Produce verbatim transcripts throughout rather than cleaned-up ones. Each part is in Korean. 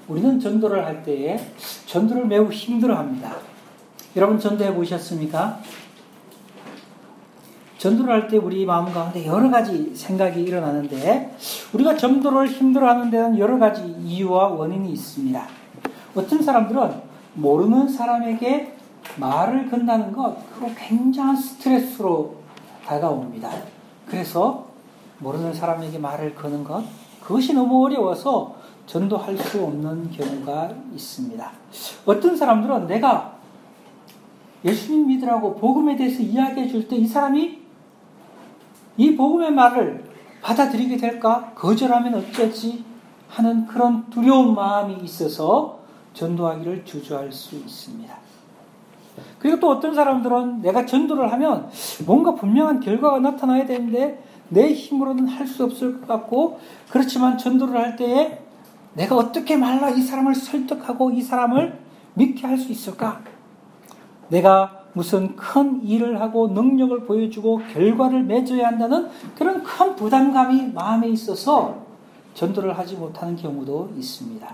우리는 전도를 할 때에 전도를 매우 힘들어합니다. 여러분 전도해 보셨습니까? 전도를 할 때 우리 마음 가운데 여러 가지 생각이 일어나는데 우리가 전도를 힘들어하는 데는 여러 가지 이유와 원인이 있습니다. 어떤 사람들은 모르는 사람에게 말을 건다는 것, 그거 굉장한 스트레스로 다가옵니다. 그래서 모르는 사람에게 말을 거는 것, 그것이 너무 어려워서 전도할 수 없는 경우가 있습니다. 어떤 사람들은 내가 예수님 믿으라고 복음에 대해서 이야기해 줄 때 이 사람이 이 복음의 말을 받아들이게 될까? 거절하면 어쩌지? 하는 그런 두려운 마음이 있어서 전도하기를 주저할 수 있습니다. 그리고 또 어떤 사람들은 내가 전도를 하면 뭔가 분명한 결과가 나타나야 되는데 내 힘으로는 할 수 없을 것 같고, 그렇지만 전도를 할 때에 내가 어떻게 말라 이 사람을 설득하고 이 사람을 믿게 할 수 있을까? 내가 무슨 큰 일을 하고 능력을 보여주고 결과를 맺어야 한다는 그런 큰 부담감이 마음에 있어서 전도를 하지 못하는 경우도 있습니다.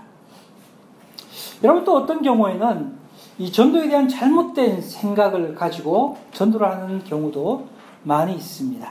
여러분 또 어떤 경우에는 이 전도에 대한 잘못된 생각을 가지고 전도를 하는 경우도 많이 있습니다.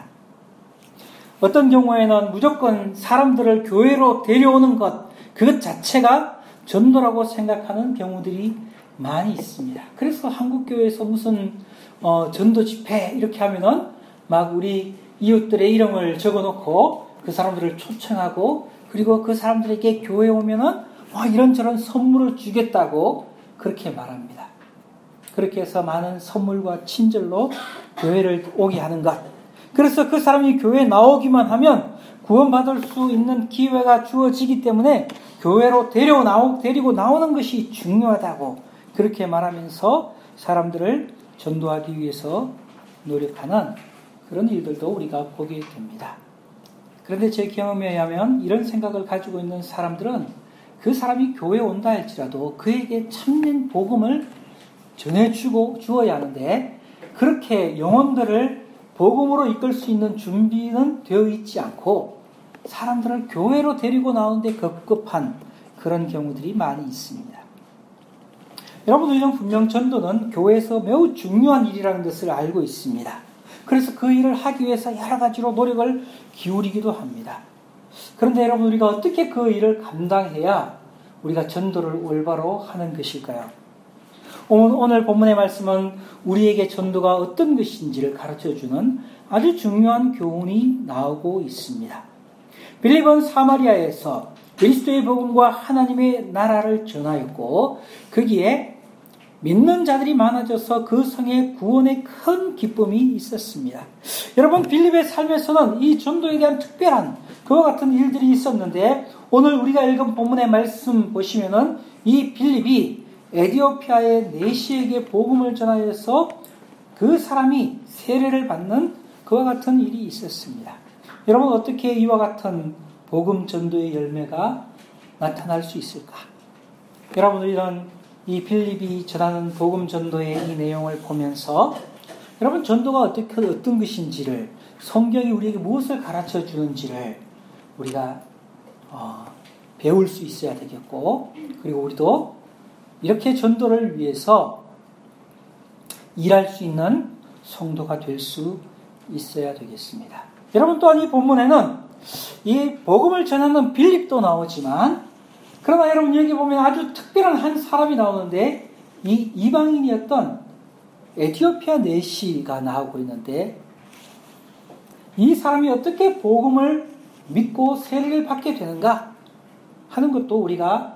어떤 경우에는 무조건 사람들을 교회로 데려오는 것, 그것 자체가 전도라고 생각하는 경우들이 많이 있습니다. 그래서 한국교회에서 무슨 어, 전도 집회 이렇게 하면은 막 우리 이웃들의 이름을 적어놓고 그 사람들을 초청하고, 그리고 그 사람들에게 교회에 오면은 와 이런저런 선물을 주겠다고 그렇게 말합니다. 그렇게 해서 많은 선물과 친절로 교회를 오게 하는 것. 그래서 그 사람이 교회에 나오기만 하면 구원받을 수 있는 기회가 주어지기 때문에 교회로 데리고, 나오, 데리고 나오는 것이 중요하다고 그렇게 말하면서 사람들을 전도하기 위해서 노력하는 그런 일들도 우리가 보게 됩니다. 그런데 제 경험에 의하면 이런 생각을 가지고 있는 사람들은 그 사람이 교회에 온다 할지라도 그에게 참된 복음을 전해주고 주어야 하는데, 그렇게 영혼들을 복음으로 이끌 수 있는 준비는 되어 있지 않고 사람들을 교회로 데리고 나오는데 급급한 그런 경우들이 많이 있습니다. 여러분, 우리는 분명 전도는 교회에서 매우 중요한 일이라는 것을 알고 있습니다. 그래서 그 일을 하기 위해서 여러 가지로 노력을 기울이기도 합니다. 그런데 여러분, 우리가 어떻게 그 일을 감당해야 우리가 전도를 올바로 하는 것일까요? 오늘 본문의 말씀은 우리에게 전도가 어떤 것인지를 가르쳐주는 아주 중요한 교훈이 나오고 있습니다. 빌립은 사마리아에서 그리스도의 복음과 하나님의 나라를 전하였고 거기에 믿는 자들이 많아져서 그 성에 구원의 큰 기쁨이 있었습니다. 여러분, 빌립의 삶에서는 이 전도에 대한 특별한 그와 같은 일들이 있었는데, 오늘 우리가 읽은 본문의 말씀 보시면은 이 빌립이 에디오피아의 내시에게 복음을 전하여서 그 사람이 세례를 받는 그와 같은 일이 있었습니다. 여러분, 어떻게 이와 같은 복음 전도의 열매가 나타날 수 있을까? 여러분, 우리는 이 빌립이 전하는 복음 전도의 이 내용을 보면서 여러분, 전도가 어떻게 어떤 것인지를, 성경이 우리에게 무엇을 가르쳐 주는지를 우리가 어, 배울 수 있어야 되겠고, 그리고 우리도 이렇게 전도를 위해서 일할 수 있는 성도가 될 수 있어야 되겠습니다. 여러분, 또한 이 본문에는 이 복음을 전하는 빌립도 나오지만, 그러나 여러분 여기 보면 아주 특별한 한 사람이 나오는데, 이 이방인이었던 에티오피아 내시가 나오고 있는데, 이 사람이 어떻게 복음을 믿고 세례를 받게 되는가 하는 것도 우리가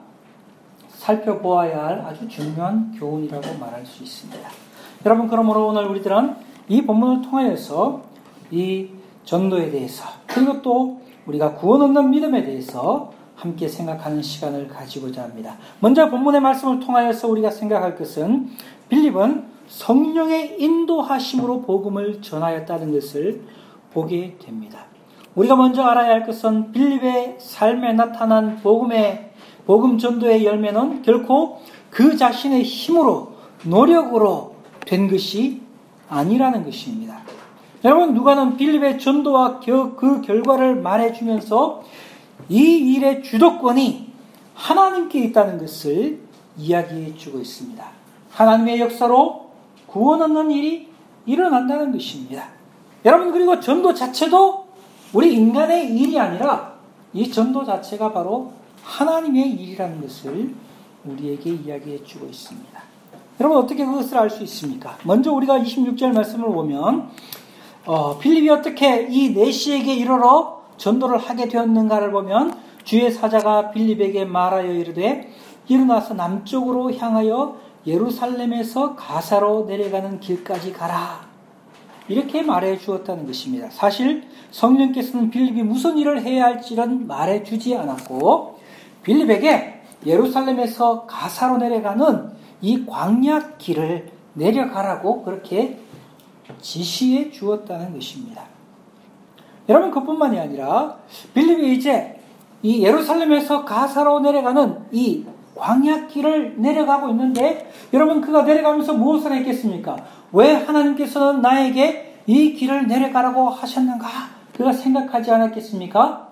살펴보아야 할 아주 중요한 교훈이라고 말할 수 있습니다. 여러분, 그러므로 오늘 우리들은 이 본문을 통하여서 이 전도에 대해서, 그리고 또 우리가 구원 얻는 믿음에 대해서 함께 생각하는 시간을 가지고자 합니다. 먼저 본문의 말씀을 통하여서 우리가 생각할 것은 빌립은 성령의 인도하심으로 복음을 전하였다는 것을 보게 됩니다. 우리가 먼저 알아야 할 것은 빌립의 삶에 나타난 복음의 복음 전도의 열매는 결코 그 자신의 힘으로 노력으로 된 것이 아니라는 것입니다. 여러분, 누가는 빌립의 전도와 그 결과를 말해주면서 이 일의 주도권이 하나님께 있다는 것을 이야기해 주고 있습니다. 하나님의 역사로 구원 얻는 일이 일어난다는 것입니다. 여러분, 그리고 전도 자체도 우리 인간의 일이 아니라 이 전도 자체가 바로 하나님의 일이라는 것을 우리에게 이야기해 주고 있습니다. 여러분, 어떻게 그것을 알 수 있습니까? 먼저 우리가 이십육 절 말씀을 보면 어, 빌립이 어떻게 이 내시에게 이르러 전도를 하게 되었는가를 보면 주의 사자가 빌립에게 말하여 이르되 일어나서 남쪽으로 향하여 예루살렘에서 가사로 내려가는 길까지 가라. 이렇게 말해 주었다는 것입니다. 사실 성령께서는 빌립이 무슨 일을 해야 할지는 말해 주지 않았고 빌립에게 예루살렘에서 가사로 내려가는 이 광야 길을 내려가라고 그렇게 지시해 주었다는 것입니다. 여러분, 그뿐만이 아니라 빌립이 이제 이 예루살렘에서 가사로 내려가는 이 광야 길을 내려가고 있는데 여러분, 그가 내려가면서 무엇을 했겠습니까? 왜 하나님께서는 나에게 이 길을 내려가라고 하셨는가? 그가 생각하지 않았겠습니까?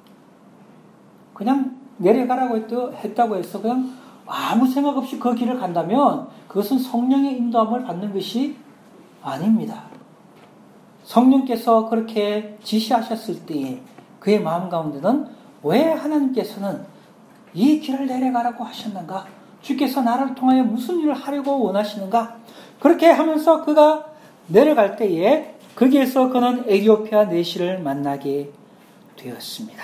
그냥 내려가라고 했다고 해서 그냥 아무 생각 없이 그 길을 간다면 그것은 성령의 인도함을 받는 것이 아닙니다. 성령께서 그렇게 지시하셨을 때에 그의 마음 가운데는 왜 하나님께서는 이 길을 내려가라고 하셨는가? 주께서 나를 통하여 무슨 일을 하려고 원하시는가? 그렇게 하면서 그가 내려갈 때에 거기에서 그는 에디오피아 내시를 만나게 되었습니다.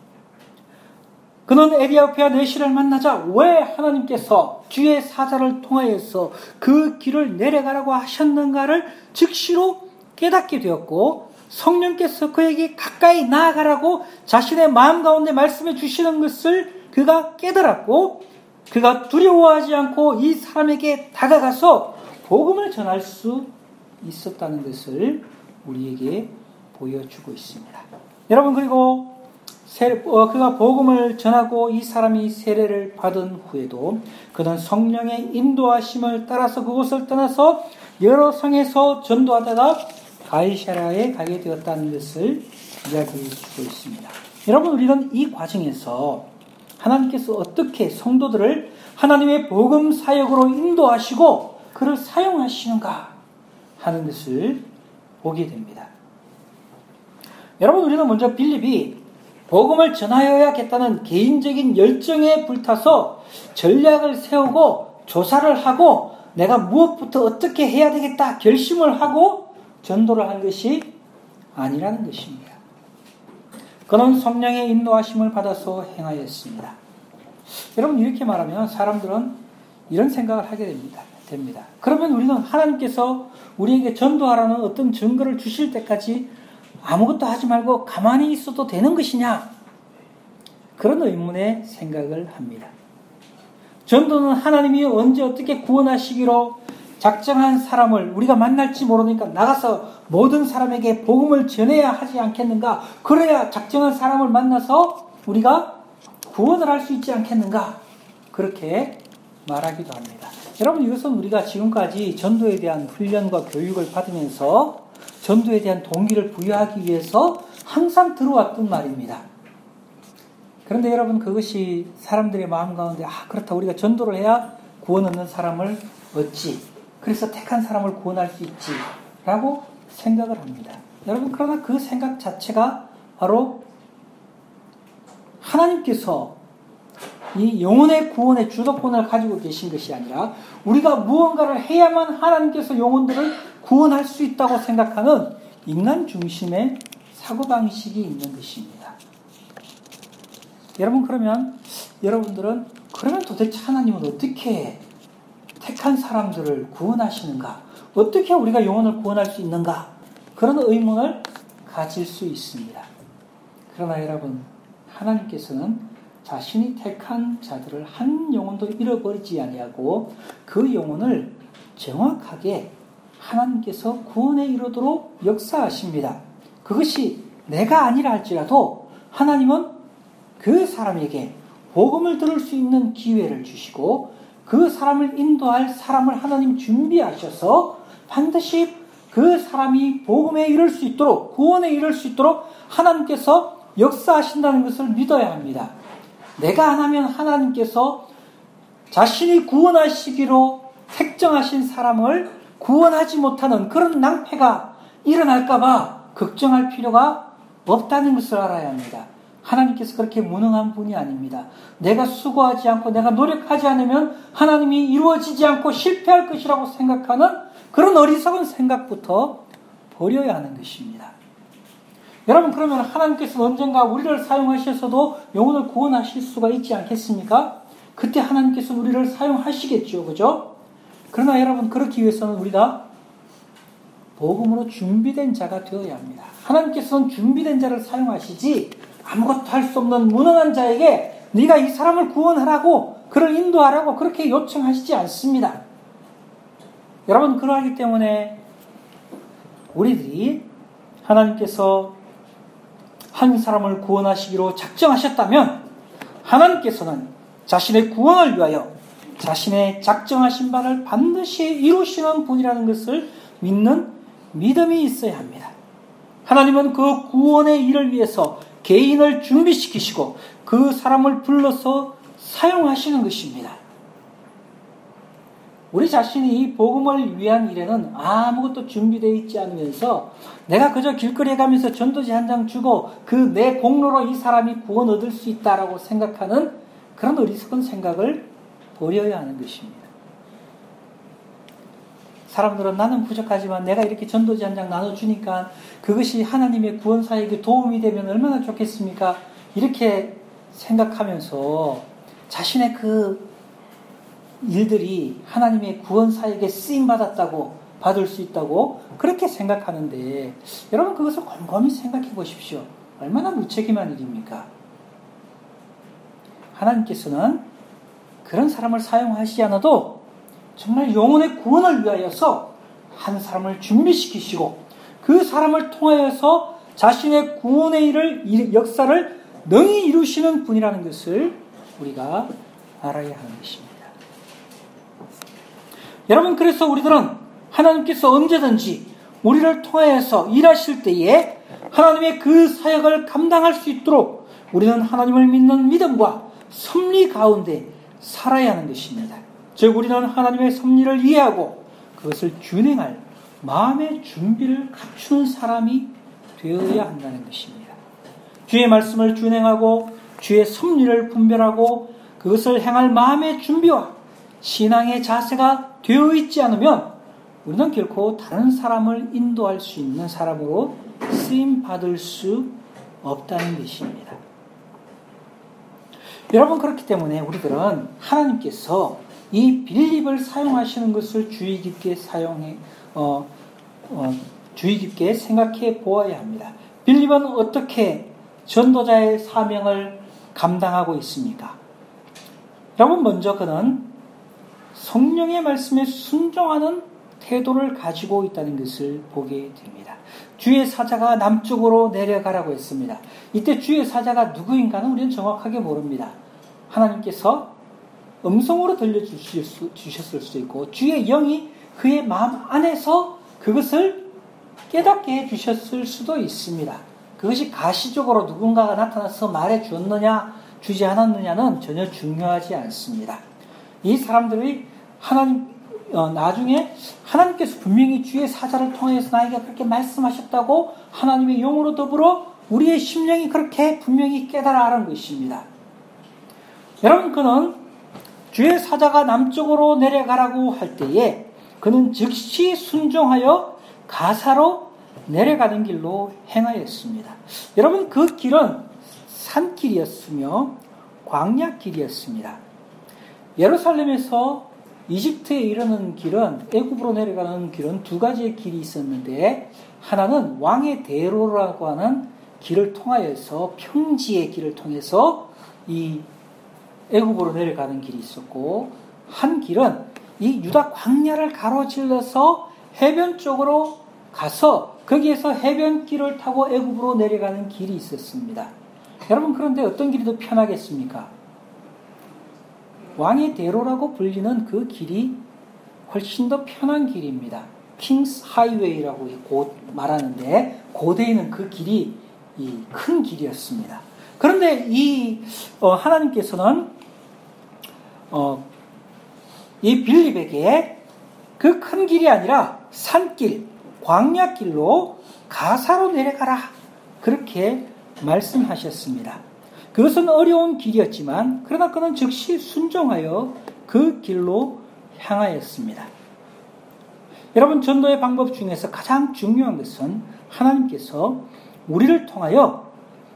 그는 에디오피아 내시를 만나자 왜 하나님께서 주의 사자를 통하여서 그 길을 내려가라고 하셨는가를 즉시로 깨닫게 되었고 성령께서 그에게 가까이 나아가라고 자신의 마음 가운데 말씀해 주시는 것을 그가 깨달았고 그가 두려워하지 않고 이 사람에게 다가가서 복음을 전할 수 있었다는 것을 우리에게 보여주고 있습니다. 여러분, 그리고 그가 복음을 전하고 이 사람이 세례를 받은 후에도 그는 성령의 인도하심을 따라서 그곳을 떠나서 여러 성에서 전도하다가 가이사랴에 가게 되었다는 것을 이야기해 주고 있습니다. 여러분, 우리는 이 과정에서 하나님께서 어떻게 성도들을 하나님의 복음 사역으로 인도하시고 그를 사용하시는가 하는 것을 보게 됩니다. 여러분, 우리는 먼저 빌립이 복음을 전하여야겠다는 개인적인 열정에 불타서 전략을 세우고 조사를 하고 내가 무엇부터 어떻게 해야 되겠다 결심을 하고 전도를 한 것이 아니라는 것입니다. 그는 성령의 인도하심을 받아서 행하였습니다. 여러분, 이렇게 말하면 사람들은 이런 생각을 하게 됩니다. 됩니다. 그러면 우리는 하나님께서 우리에게 전도하라는 어떤 증거를 주실 때까지 아무것도 하지 말고 가만히 있어도 되는 것이냐? 그런 의문의 생각을 합니다. 전도는 하나님이 언제 어떻게 구원하시기로 작정한 사람을 우리가 만날지 모르니까 나가서 모든 사람에게 복음을 전해야 하지 않겠는가? 그래야 작정한 사람을 만나서 우리가 구원을 할 수 있지 않겠는가? 그렇게 말하기도 합니다. 여러분, 이것은 우리가 지금까지 전도에 대한 훈련과 교육을 받으면서 전도에 대한 동기를 부여하기 위해서 항상 들어왔던 말입니다. 그런데 여러분, 그것이 사람들의 마음 가운데 아, 그렇다, 우리가 전도를 해야 구원 얻는 사람을 얻지, 그래서 택한 사람을 구원할 수 있지 라고 생각을 합니다. 여러분, 그러나 그 생각 자체가 바로 하나님께서 이 영혼의 구원의 주도권을 가지고 계신 것이 아니라 우리가 무언가를 해야만 하나님께서 영혼들을 구원할 수 있다고 생각하는 인간 중심의 사고방식이 있는 것입니다. 여러분, 그러면 여러분들은 그러면 도대체 하나님은 어떻게 택한 사람들을 구원하시는가? 어떻게 우리가 영혼을 구원할 수 있는가? 그런 의문을 가질 수 있습니다. 그러나 여러분, 하나님께서는 자신이 택한 자들을 한 영혼도 잃어버리지 아니하고 그 영혼을 정확하게 하나님께서 구원에 이르도록 역사하십니다. 그것이 내가 아니라 할지라도 하나님은 그 사람에게 복음을 들을 수 있는 기회를 주시고 그 사람을 인도할 사람을 하나님 준비하셔서 반드시 그 사람이 복음에 이를 수 있도록, 구원에 이를 수 있도록 하나님께서 역사하신다는 것을 믿어야 합니다. 내가 안 하면 하나님께서 자신이 구원하시기로 택정하신 사람을 구원하지 못하는 그런 낭패가 일어날까봐 걱정할 필요가 없다는 것을 알아야 합니다. 하나님께서 그렇게 무능한 분이 아닙니다. 내가 수고하지 않고 내가 노력하지 않으면 하나님이 이루어지지 않고 실패할 것이라고 생각하는 그런 어리석은 생각부터 버려야 하는 것입니다. 여러분, 그러면 하나님께서 언젠가 우리를 사용하셔서도 영혼을 구원하실 수가 있지 않겠습니까? 그때 하나님께서 우리를 사용하시겠죠. 그죠? 그러나 여러분, 그렇기 위해서는 우리가 복음으로 준비된 자가 되어야 합니다. 하나님께서는 준비된 자를 사용하시지 아무것도 할 수 없는 무능한 자에게 네가 이 사람을 구원하라고, 그를 인도하라고 그렇게 요청하시지 않습니다. 여러분, 그러하기 때문에 우리들이 하나님께서 한 사람을 구원하시기로 작정하셨다면 하나님께서는 자신의 구원을 위하여 자신의 작정하신 바를 반드시 이루시는 분이라는 것을 믿는 믿음이 있어야 합니다. 하나님은 그 구원의 일을 위해서 개인을 준비시키시고 그 사람을 불러서 사용하시는 것입니다. 우리 자신이 이 복음을 위한 일에는 아무것도 준비되어 있지 않으면서 내가 그저 길거리에 가면서 전도지 한 장 주고 그 내 공로로 이 사람이 구원 얻을 수 있다라고 생각하는 그런 어리석은 생각을 버려야 하는 것입니다. 사람들은 나는 부족하지만 내가 이렇게 전도지 한 장 나눠주니까 그것이 하나님의 구원사에게 도움이 되면 얼마나 좋겠습니까? 이렇게 생각하면서 자신의 그 일들이 하나님의 구원사에게 쓰임받았다고, 받을 수 있다고 그렇게 생각하는데, 여러분 그것을 곰곰이 생각해 보십시오. 얼마나 무책임한 일입니까? 하나님께서는 그런 사람을 사용하시지 않아도 정말 영혼의 구원을 위하여서 한 사람을 준비시키시고 그 사람을 통하여서 자신의 구원의 일을, 역사를 능히 이루시는 분이라는 것을 우리가 알아야 하는 것입니다. 여러분, 그래서 우리들은 하나님께서 언제든지 우리를 통하여서 일하실 때에 하나님의 그 사역을 감당할 수 있도록 우리는 하나님을 믿는 믿음과 섭리 가운데 살아야 하는 것입니다. 즉 우리는 하나님의 섭리를 이해하고 그것을 준행할 마음의 준비를 갖추는 사람이 되어야 한다는 것입니다. 주의 말씀을 준행하고 주의 섭리를 분별하고 그것을 행할 마음의 준비와 신앙의 자세가 되어 있지 않으면 우리는 결코 다른 사람을 인도할 수 있는 사람으로 쓰임받을 수 없다는 것입니다. 여러분, 그렇기 때문에 우리들은 하나님께서 이 빌립을 사용하시는 것을 주의 깊게 사용해, 어, 어, 주의 깊게 생각해 보아야 합니다. 빌립은 어떻게 전도자의 사명을 감당하고 있습니까? 여러분, 먼저 그는 성령의 말씀에 순종하는 태도를 가지고 있다는 것을 보게 됩니다. 주의 사자가 남쪽으로 내려가라고 했습니다. 이때 주의 사자가 누구인가는 우리는 정확하게 모릅니다. 하나님께서 음성으로 들려주셨을 수도 있고 주의 영이 그의 마음 안에서 그것을 깨닫게 해주셨을 수도 있습니다. 그것이 가시적으로 누군가가 나타나서 말해 주었느냐 주지 않았느냐는 전혀 중요하지 않습니다. 이 사람들이 하나님 어, 나중에 하나님께서 분명히 주의 사자를 통해서 나에게 그렇게 말씀하셨다고 하나님의 영으로 더불어 우리의 심령이 그렇게 분명히 깨달아 아는 것입니다. 여러분, 그는 주의 사자가 남쪽으로 내려가라고 할 때에 그는 즉시 순종하여 가사로 내려가는 길로 행하였습니다. 여러분, 그 길은 산길이었으며 광야길이었습니다. 예루살렘에서 이집트에 이르는 길은, 애굽으로 내려가는 길은 두 가지의 길이 있었는데 하나는 왕의 대로라고 하는 길을 통하여서 평지의 길을 통해서 이 애굽으로 내려가는 길이 있었고, 한 길은 이 유다 광야를 가로질러서 해변 쪽으로 가서 거기에서 해변길을 타고 애굽으로 내려가는 길이 있었습니다. 여러분, 그런데 어떤 길이 더 편하겠습니까? 왕의 대로라고 불리는 그 길이 훨씬 더 편한 길입니다. 킹스 하이웨이라고 곧 말하는데 고대에는 그 길이 이 큰 길이었습니다. 그런데 이 어, 하나님께서는 어, 이 빌립에게 그 큰 길이 아니라 산길, 광야길로 가사로 내려가라. 그렇게 말씀하셨습니다. 그것은 어려운 길이었지만 그러나 그는 즉시 순종하여 그 길로 향하였습니다. 여러분, 전도의 방법 중에서 가장 중요한 것은 하나님께서 우리를 통하여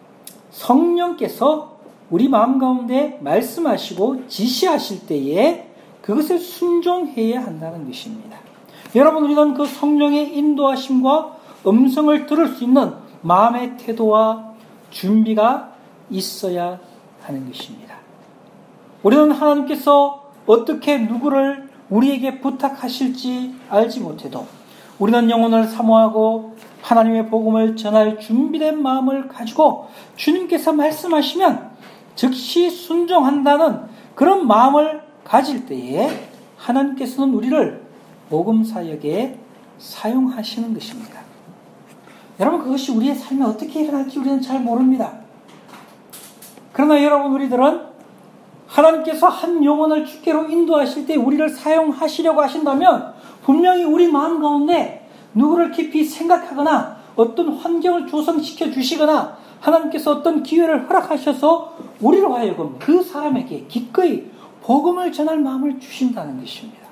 성령께서 우리 마음 가운데 말씀하시고 지시하실 때에 그것을 순종해야 한다는 것입니다. 여러분, 우리는 그 성령의 인도하심과 음성을 들을 수 있는 마음의 태도와 준비가 있어야 하는 것입니다. 우리는 하나님께서 어떻게 누구를 우리에게 부탁하실지 알지 못해도 우리는 영혼을 사모하고 하나님의 복음을 전할 준비된 마음을 가지고 주님께서 말씀하시면 즉시 순종한다는 그런 마음을 가질 때에 하나님께서는 우리를 복음 사역에 사용하시는 것입니다. 여러분, 그것이 우리의 삶에 어떻게 일어날지 우리는 잘 모릅니다. 그러나 여러분, 우리들은 하나님께서 한 영혼을 주께로 인도하실 때 우리를 사용하시려고 하신다면 분명히 우리 마음 가운데 누구를 깊이 생각하거나 어떤 환경을 조성시켜 주시거나 하나님께서 어떤 기회를 허락하셔서 우리로 하여금 그 사람에게 기꺼이 복음을 전할 마음을 주신다는 것입니다.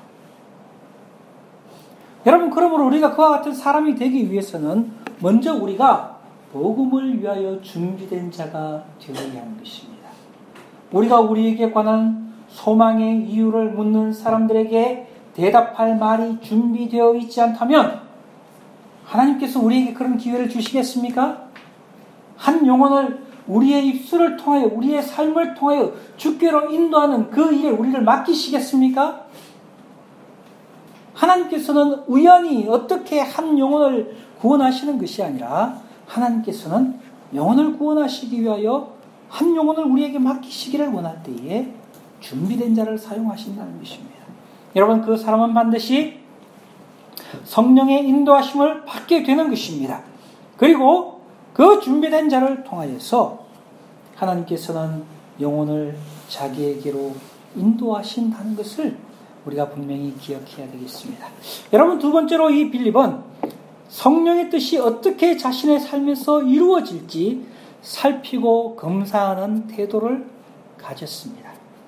여러분, 그러므로 우리가 그와 같은 사람이 되기 위해서는 먼저 우리가 복음을 위하여 준비된 자가 되어야 하는 것입니다. 우리가 우리에게 관한 소망의 이유를 묻는 사람들에게 대답할 말이 준비되어 있지 않다면 하나님께서 우리에게 그런 기회를 주시겠습니까? 한 영혼을 우리의 입술을 통하여 우리의 삶을 통하여 주께로 인도하는 그 일에 우리를 맡기시겠습니까? 하나님께서는 우연히 어떻게 한 영혼을 구원하시는 것이 아니라 하나님께서는 영혼을 구원하시기 위하여 한 영혼을 우리에게 맡기시기를 원할 때에 준비된 자를 사용하신다는 것입니다. 여러분, 그 사람은 반드시 성령의 인도하심을 받게 되는 것입니다. 그리고 그 준비된 자를 통하여서 하나님께서는 영혼을 자기에게로 인도하신다는 것을 우리가 분명히 기억해야 되겠습니다. 여러분, 두 번째로 이 빌립은 성령의 뜻이 어떻게 자신의 삶에서 이루어질지 살피고 검사하는 태도를 가졌습니다.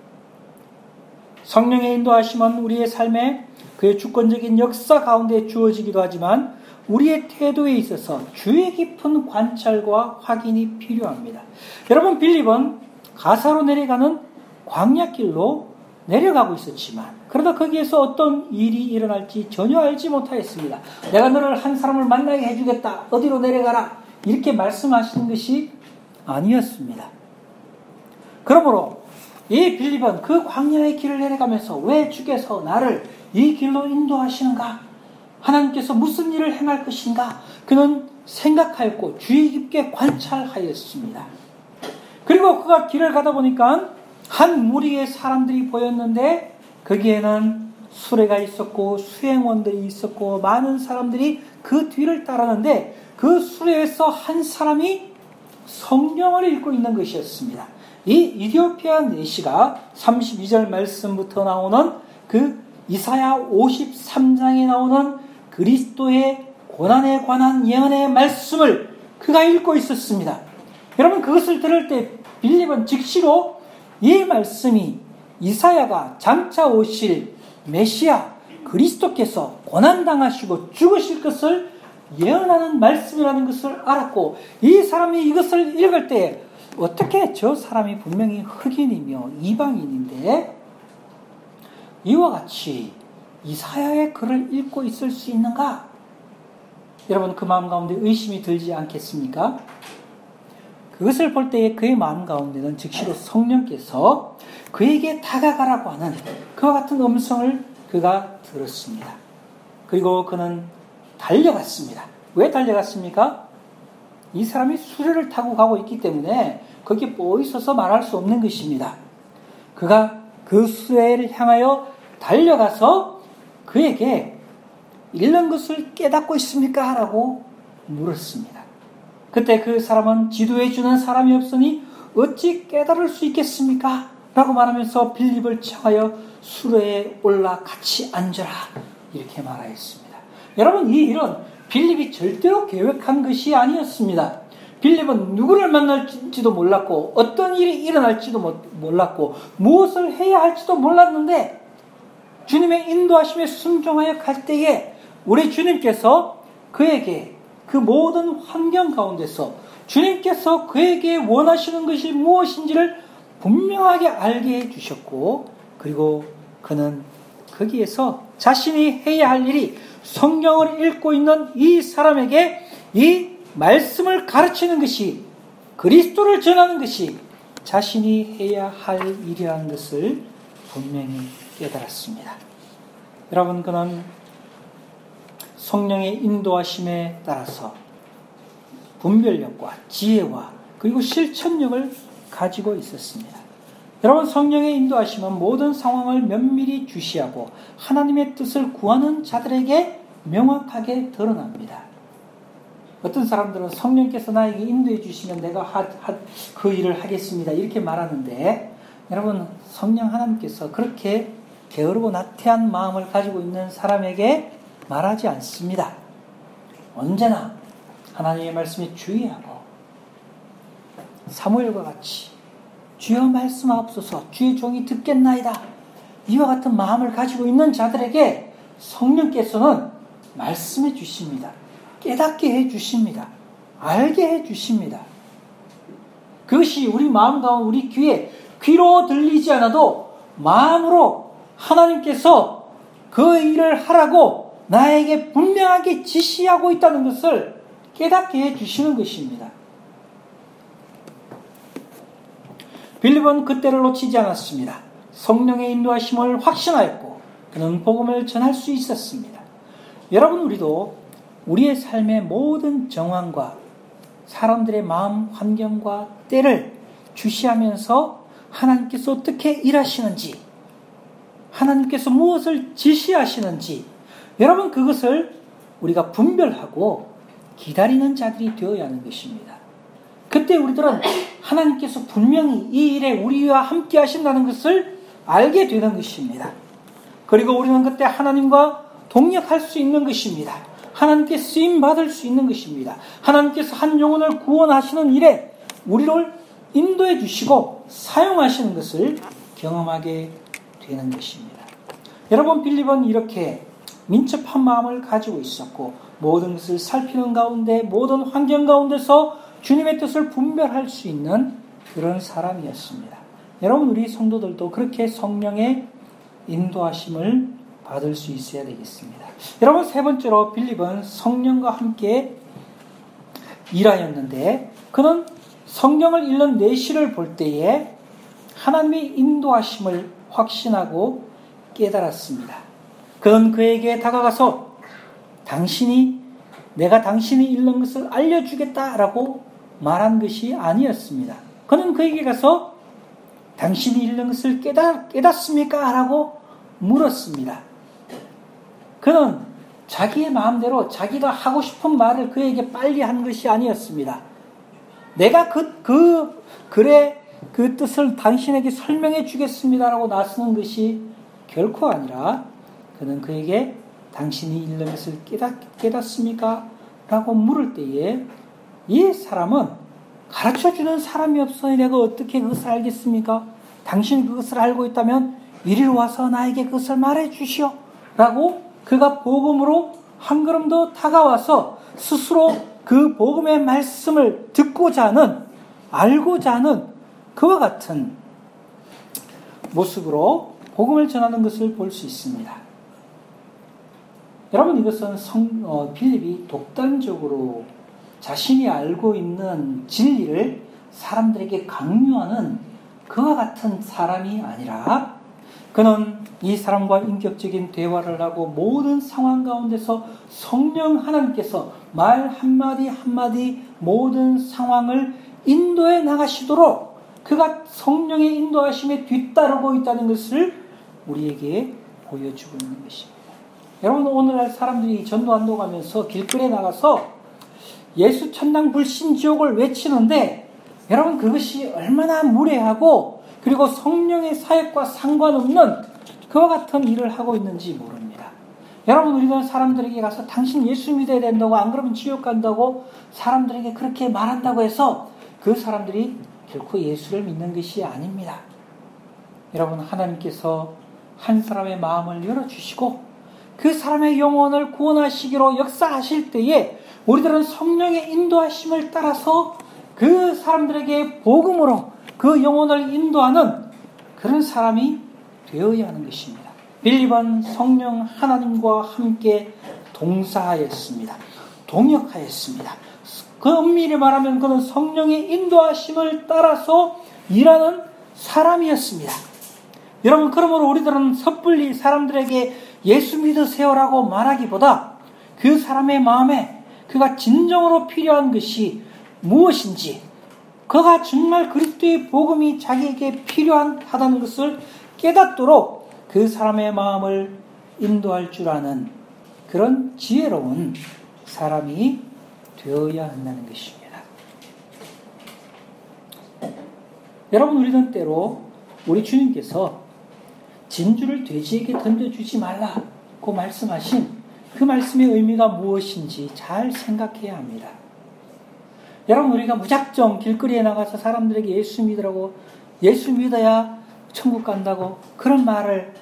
성령의 인도하심은 우리의 삶에 그의 주권적인 역사 가운데 주어지기도 하지만 우리의 태도에 있어서 주의 깊은 관찰과 확인이 필요합니다. 여러분, 빌립은 가사로 내려가는 광야길로 내려가고 있었지만 그러다 거기에서 어떤 일이 일어날지 전혀 알지 못하였습니다. 내가 너를 한 사람을 만나게 해주겠다. 어디로 내려가라. 이렇게 말씀하시는 것이 아니었습니다. 그러므로 이 빌립은 그 광야의 길을 내려가면서 왜 주께서 나를 이 길로 인도하시는가? 하나님께서 무슨 일을 행할 것인가? 그는 생각하였고 주의 깊게 관찰하였습니다. 그리고 그가 길을 가다 보니까 한 무리의 사람들이 보였는데 거기에는 수레가 있었고 수행원들이 있었고 많은 사람들이 그 뒤를 따르는데 그 수레에서 한 사람이 성경을 읽고 있는 것이었습니다. 이 이디오피아 내시가 삼십이 절 말씀부터 나오는 그 이사야 오십삼 장에 나오는 그리스도의 고난에 관한 예언의 말씀을 그가 읽고 있었습니다. 여러분, 그것을 들을 때 빌립은 즉시로 이 말씀이 이사야가 장차 오실 메시아 그리스도께서 고난당하시고 죽으실 것을 예언하는 말씀이라는 것을 알았고, 이 사람이 이것을 읽을 때 어떻게 저 사람이 분명히 흑인이며 이방인인데 이와 같이 이사야의 글을 읽고 있을 수 있는가? 여러분, 그 마음 가운데 의심이 들지 않겠습니까? 그것을 볼 때에 그의 마음 가운데는 즉시로 성령께서 그에게 다가가라고 하는 그와 같은 음성을 그가 들었습니다. 그리고 그는 달려갔습니다. 왜 달려갔습니까? 이 사람이 수레를 타고 가고 있기 때문에 거기에 뽀있어서 말할 수 없는 것입니다. 그가 그 수레를 향하여 달려가서 그에게 읽는 것을 깨닫고 있습니까? 라고 물었습니다. 그때 그 사람은 지도해 주는 사람이 없으니 어찌 깨달을 수 있겠습니까? 라고 말하면서 빌립을 청하여 수레에 올라 같이 앉아라 이렇게 말하였습니다. 여러분, 이 일은 빌립이 절대로 계획한 것이 아니었습니다. 빌립은 누구를 만날지도 몰랐고 어떤 일이 일어날지도 몰랐고 무엇을 해야 할지도 몰랐는데 주님의 인도하심에 순종하여 갈 때에 우리 주님께서 그에게 그 모든 환경 가운데서 주님께서 그에게 원하시는 것이 무엇인지를 분명하게 알게 해주셨고, 그리고 그는 거기에서 자신이 해야 할 일이 성경을 읽고 있는 이 사람에게 이 말씀을 가르치는 것이, 그리스도를 전하는 것이 자신이 해야 할 일이라는 것을 분명히 깨달았습니다. 여러분, 그는 성령의 인도하심에 따라서 분별력과 지혜와 그리고 실천력을 가지고 있었습니다. 여러분, 성령의 인도하심은 모든 상황을 면밀히 주시하고 하나님의 뜻을 구하는 자들에게 명확하게 드러납니다. 어떤 사람들은 성령께서 나에게 인도해 주시면 내가 하, 하, 그 일을 하겠습니다 이렇게 말하는데, 여러분, 성령 하나님께서 그렇게 게으르고 나태한 마음을 가지고 있는 사람에게 말하지 않습니다. 언제나 하나님의 말씀에 주의하고 사무엘과 같이 주여 말씀하옵소서, 주의 종이 듣겠나이다, 이와 같은 마음을 가지고 있는 자들에게 성령께서는 말씀해 주십니다. 깨닫게 해 주십니다. 알게 해 주십니다. 그것이 우리 마음 가운데, 우리 귀에 귀로 들리지 않아도 마음으로 하나님께서 그 일을 하라고 나에게 분명하게 지시하고 있다는 것을 깨닫게 해 주시는 것입니다. 빌립은 그때를 놓치지 않았습니다. 성령의 인도하심을 확신하였고 그는 복음을 전할 수 있었습니다. 여러분, 우리도 우리의 삶의 모든 정황과 사람들의 마음, 환경과 때를 주시하면서 하나님께서 어떻게 일하시는지, 하나님께서 무엇을 지시하시는지, 여러분, 그것을 우리가 분별하고 기다리는 자들이 되어야 하는 것입니다. 그때 우리들은 하나님께서 분명히 이 일에 우리와 함께 하신다는 것을 알게 되는 것입니다. 그리고 우리는 그때 하나님과 동역할 수 있는 것입니다. 하나님께 쓰임받을 수 있는 것입니다. 하나님께서 한 영혼을 구원하시는 일에 우리를 인도해 주시고 사용하시는 것을 경험하게 되는 것입니다. 여러분, 빌립은 이렇게 민첩한 마음을 가지고 있었고 모든 것을 살피는 가운데, 모든 환경 가운데서 주님의 뜻을 분별할 수 있는 그런 사람이었습니다. 여러분, 우리 성도들도 그렇게 성령의 인도하심을 받을 수 있어야 되겠습니다. 여러분, 세 번째로 빌립은 성령과 함께 일하였는데, 그는 성경을 읽는 내시를 볼 때에 하나님의 인도하심을 확신하고 깨달았습니다. 그는 그에게 다가가서 당신이 내가 당신이 읽는 것을 알려주겠다라고 말한 것이 아니었습니다. 그는 그에게 가서 당신이 읽는 것을 깨닫, 깨닫습니까? 라고 물었습니다. 그는 자기의 마음대로 자기가 하고 싶은 말을 그에게 빨리 한 것이 아니었습니다. 내가 그, 그 글의 그 뜻을 당신에게 설명해 주겠습니다라고 나서는 것이 결코 아니라, 그는 그에게 당신이 읽는 것을 깨닫, 깨닫습니까? 라고 물을 때에 이 사람은 가르쳐주는 사람이 없으니 내가 어떻게 그것을 알겠습니까? 당신이 그것을 알고 있다면 이리로 와서 나에게 그것을 말해 주시오 라고 그가 복음으로 한 걸음 더 다가와서 스스로 그 복음의 말씀을 듣고자 하는, 알고자 하는 그와 같은 모습으로 복음을 전하는 것을 볼 수 있습니다. 여러분, 이것은 성, 어, 빌립이 독단적으로 자신이 알고 있는 진리를 사람들에게 강요하는 그와 같은 사람이 아니라, 그는 이 사람과 인격적인 대화를 하고 모든 상황 가운데서 성령 하나님께서 말 한마디 한마디 모든 상황을 인도해 나가시도록 그가 성령의 인도하심에 뒤따르고 있다는 것을 우리에게 보여주고 있는 것입니다. 여러분, 오늘날 사람들이 전도한다고 하면서 길거리에 나가서 예수 천당 불신 지옥을 외치는데 여러분 그것이 얼마나 무례하고 그리고 성령의 사역과 상관없는 그와 같은 일을 하고 있는지 모릅니다. 여러분 우리는 사람들에게 가서 당신 예수 믿어야 된다고 안 그러면 지옥 간다고 사람들에게 그렇게 말한다고 해서 그 사람들이 결코 예수를 믿는 것이 아닙니다. 여러분 하나님께서 한 사람의 마음을 열어주시고 그 사람의 영혼을 구원하시기로 역사하실 때에 우리들은 성령의 인도하심을 따라서 그 사람들에게 복음으로 그 영혼을 인도하는 그런 사람이 되어야 하는 것입니다. 빌립은 성령 하나님과 함께 동사하였습니다. 동역하였습니다. 그 엄밀히 말하면 그는 성령의 인도하심을 따라서 일하는 사람이었습니다. 여러분 그러므로 우리들은 섣불리 사람들에게 예수 믿으세요라고 말하기보다 그 사람의 마음에 그가 진정으로 필요한 것이 무엇인지 그가 정말 그리스도의 복음이 자기에게 필요하다는 것을 깨닫도록 그 사람의 마음을 인도할 줄 아는 그런 지혜로운 사람이 되어야 한다는 것입니다. 여러분 우리는 때로 우리 주님께서 진주를 돼지에게 던져주지 말라고 말씀하신 그 말씀의 의미가 무엇인지 잘 생각해야 합니다. 여러분 우리가 무작정 길거리에 나가서 사람들에게 예수 믿으라고 예수 믿어야 천국 간다고 그런 말을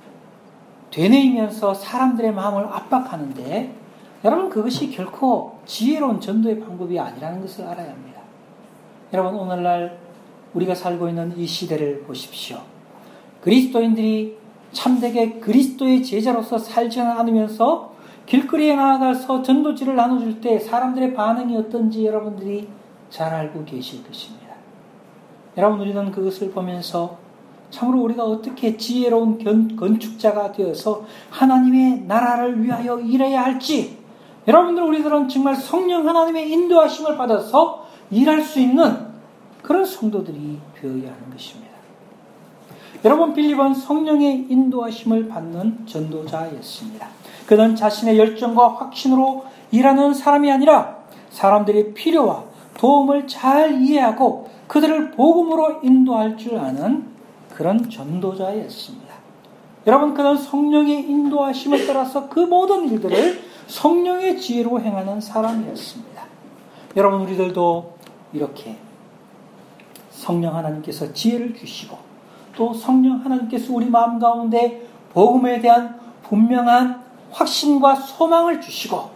되뇌이면서 사람들의 마음을 압박하는데 여러분 그것이 결코 지혜로운 전도의 방법이 아니라는 것을 알아야 합니다. 여러분 오늘날 우리가 살고 있는 이 시대를 보십시오. 그리스도인들이 참되게 그리스도의 제자로서 살지 않으면서 길거리에 나아가서 전도지를 나눠줄 때 사람들의 반응이 어떤지 여러분들이 잘 알고 계실 것입니다. 여러분 우리는 그것을 보면서 참으로 우리가 어떻게 지혜로운 건축자가 되어서 하나님의 나라를 위하여 일해야 할지 여러분들 우리들은 정말 성령 하나님의 인도하심을 받아서 일할 수 있는 그런 성도들이 되어야 하는 것입니다. 여러분 빌립은 성령의 인도하심을 받는 전도자였습니다. 그는 자신의 열정과 확신으로 일하는 사람이 아니라 사람들의 필요와 도움을 잘 이해하고 그들을 복음으로 인도할 줄 아는 그런 전도자였습니다. 여러분 그는 성령의 인도하심을 따라서 그 모든 일들을 성령의 지혜로 행하는 사람이었습니다. 여러분 우리들도 이렇게 성령 하나님께서 지혜를 주시고 또 성령 하나님께서 우리 마음 가운데 복음에 대한 분명한 확신과 소망을 주시고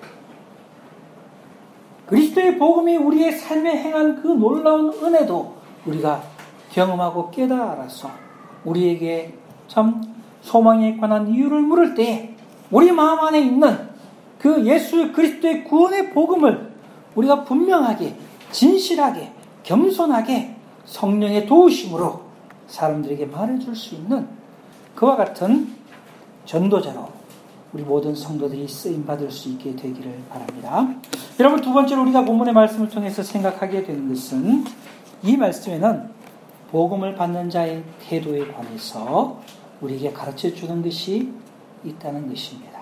그리스도의 복음이 우리의 삶에 행한 그 놀라운 은혜도 우리가 경험하고 깨달아서 우리에게 참 소망에 관한 이유를 물을 때에 우리 마음 안에 있는 그 예수 그리스도의 구원의 복음을 우리가 분명하게 진실하게 겸손하게 성령의 도우심으로 사람들에게 말해줄 수 있는 그와 같은 전도자로 우리 모든 성도들이 쓰임받을 수 있게 되기를 바랍니다. 여러분 두 번째로 우리가 본문의 말씀을 통해서 생각하게 되는 것은 이 말씀에는 복음을 받는 자의 태도에 관해서 우리에게 가르쳐 주는 것이 있다는 것입니다.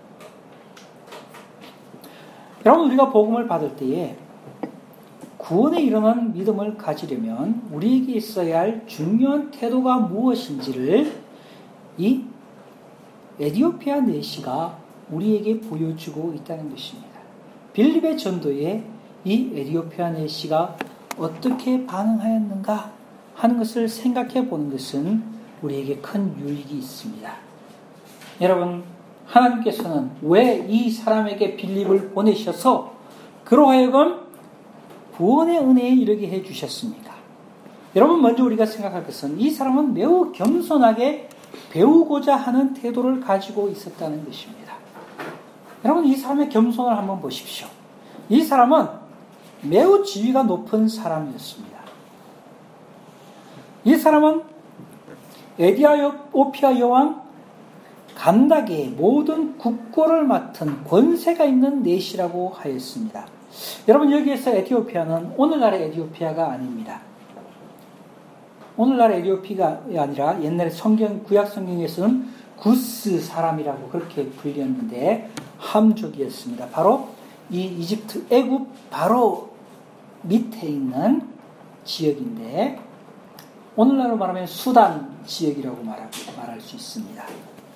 여러분 우리가 복음을 받을 때에 구원에 이르는 믿음을 가지려면 우리에게 있어야 할 중요한 태도가 무엇인지를 이 에디오피아 내시가 우리에게 보여주고 있다는 것입니다. 빌립의 전도에 이 에디오피아 내시가 어떻게 반응하였는가 하는 것을 생각해 보는 것은 우리에게 큰 유익이 있습니다. 여러분 하나님께서는 왜 이 사람에게 빌립을 보내셔서 그로 하여금 구원의 은혜에 이르게 해주셨습니까? 여러분 먼저 우리가 생각할 것은 이 사람은 매우 겸손하게 배우고자 하는 태도를 가지고 있었다는 것입니다. 여러분 이 사람의 겸손을 한번 보십시오. 이 사람은 매우 지위가 높은 사람이었습니다. 이 사람은 에디오피아 여왕 간닥의 모든 국고를 맡은 권세가 있는 내시라고 하였습니다. 여러분 여기에서 에티오피아는 오늘날의 에티오피아가 아닙니다. 오늘날의 에티오피아가 아니라 옛날에 성경 구약 성경에서는 구스 사람이라고 그렇게 불렸는데 함족이었습니다. 바로 이 이집트 애굽 바로 밑에 있는 지역인데 오늘날로 말하면 수단 지역이라고 말할 수 있습니다.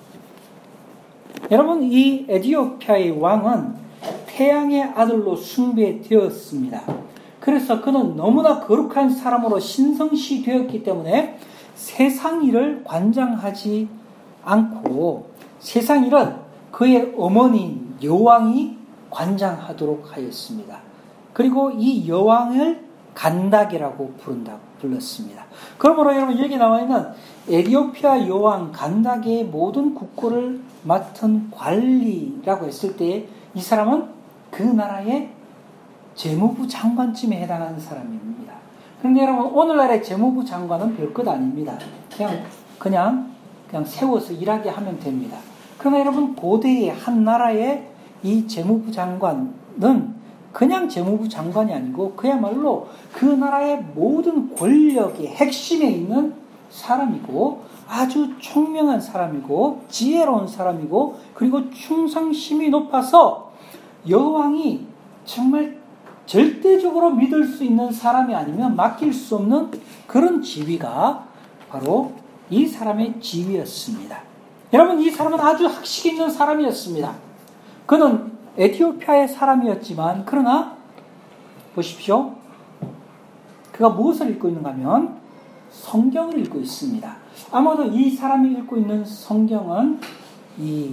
여러분, 이 에티오피아의 왕은 태양의 아들로 숭배되었습니다. 그래서 그는 너무나 거룩한 사람으로 신성시 되었기 때문에 세상 일을 관장하지 않고 세상 일은 그의 어머니인 여왕이 관장하도록 하였습니다. 그리고 이 여왕을 간닥이라고 부른다고 불렀습니다. 그러므로 여러분 여기 나와 있는 에티오피아 여왕 간닥의 모든 국고를 맡은 관리라고 했을 때 이 사람은 그 나라의 재무부 장관쯤에 해당하는 사람입니다. 그런데 여러분 오늘날의 재무부 장관은 별것 아닙니다. 그냥 그냥 그냥 세워서 일하게 하면 됩니다. 그러나 여러분 고대의 한 나라의 이 재무부 장관은 그냥 재무부 장관이 아니고 그야말로 그 나라의 모든 권력의 핵심에 있는 사람이고 아주 총명한 사람이고 지혜로운 사람이고 그리고 충성심이 높아서 여왕이 정말 절대적으로 믿을 수 있는 사람이 아니면 맡길 수 없는 그런 지위가 바로 이 사람의 지위였습니다. 여러분 이 사람은 아주 학식 있는 사람이었습니다. 그는 에티오피아의 사람이었지만 그러나 보십시오. 그가 무엇을 읽고 있는가 하면 성경을 읽고 있습니다. 아마도 이 사람이 읽고 있는 성경은 이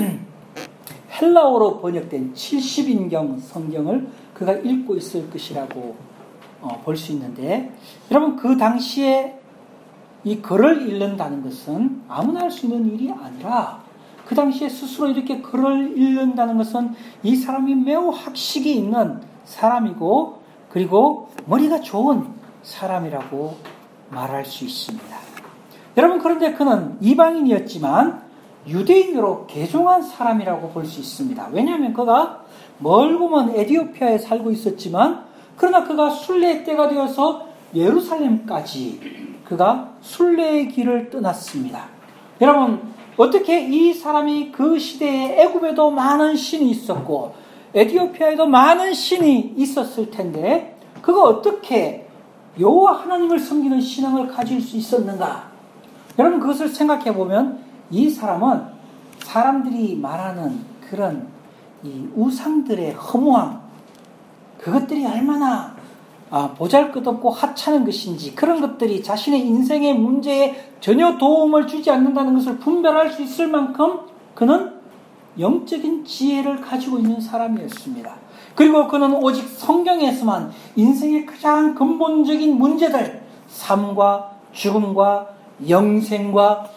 헬라어로 번역된 칠십 인경 성경을 그가 읽고 있을 것이라고 어, 볼 수 있는데 여러분 그 당시에 이 글을 읽는다는 것은 아무나 할 수 있는 일이 아니라 그 당시에 스스로 이렇게 글을 읽는다는 것은 이 사람이 매우 학식이 있는 사람이고 그리고 머리가 좋은 사람이라고 말할 수 있습니다. 여러분 그런데 그는 이방인이었지만 유대인으로 개종한 사람이라고 볼 수 있습니다. 왜냐하면 그가 멀고 먼 에티오피아에 살고 있었지만 그러나 그가 순례의 때가 되어서 예루살렘까지 그가 순례의 길을 떠났습니다. 여러분 어떻게 이 사람이 그 시대에 애굽에도 많은 신이 있었고 에티오피아에도 많은 신이 있었을 텐데 그가 어떻게 여호와 하나님을 섬기는 신앙을 가질 수 있었는가? 여러분 그것을 생각해 보면 이 사람은 사람들이 말하는 그런 이 우상들의 허무함 그것들이 얼마나 아, 보잘것없고 하찮은 것인지 그런 것들이 자신의 인생의 문제에 전혀 도움을 주지 않는다는 것을 분별할 수 있을 만큼 그는 영적인 지혜를 가지고 있는 사람이었습니다. 그리고 그는 오직 성경에서만 인생의 가장 근본적인 문제들 삶과 죽음과 영생과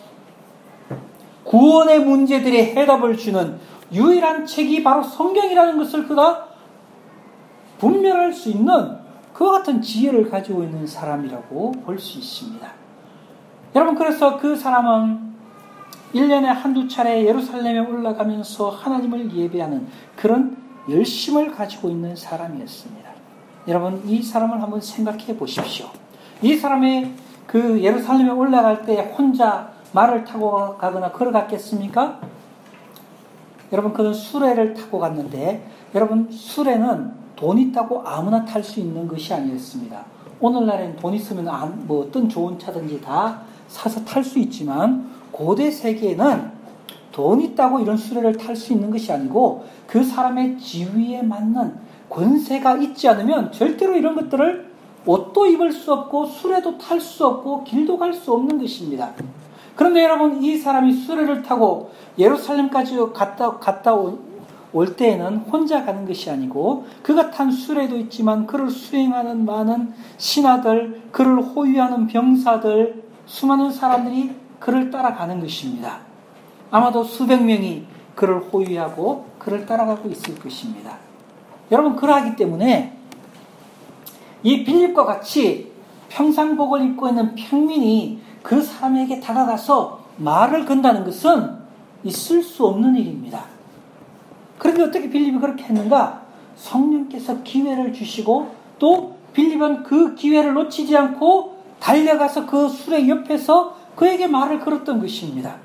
구원의 문제들의 해답을 주는 유일한 책이 바로 성경이라는 것을 그가 분별할 수 있는 그와 같은 지혜를 가지고 있는 사람이라고 볼 수 있습니다. 여러분 그래서 그 사람은 일 년에 한두 차례 예루살렘에 올라가면서 하나님을 예배하는 그런 열심을 가지고 있는 사람이었습니다. 여러분 이 사람을 한번 생각해 보십시오. 이 사람의 그 예루살렘에 올라갈 때 혼자 말을 타고 가거나 걸어갔겠습니까? 여러분 그는 수레를 타고 갔는데 여러분 수레는 돈 있다고 아무나 탈 수 있는 것이 아니었습니다. 오늘날엔 돈 있으면 뭐 어떤 좋은 차든지 다 사서 탈 수 있지만 고대 세계에는 돈 있다고 이런 수레를 탈 수 있는 것이 아니고 그 사람의 지위에 맞는 권세가 있지 않으면 절대로 이런 것들을 옷도 입을 수 없고 수레도 탈 수 없고 길도 갈 수 없는 것입니다. 그런데 여러분 이 사람이 수레를 타고 예루살렘까지 갔다, 갔다 온 올 때에는 혼자 가는 것이 아니고 그가 탄 수레도 있지만 그를 수행하는 많은 신하들, 그를 호위하는 병사들, 수많은 사람들이 그를 따라가는 것입니다. 아마도 수백 명이 그를 호위하고 그를 따라가고 있을 것입니다. 여러분 그러하기 때문에 이 빌립과 같이 평상복을 입고 있는 평민이 그 사람에게 다가가서 말을 건다는 것은 있을 수 없는 일입니다. 그런데 어떻게 빌립이 그렇게 했는가? 성령께서 기회를 주시고 또 빌립은 그 기회를 놓치지 않고 달려가서 그 수레 옆에서 그에게 말을 걸었던 것입니다.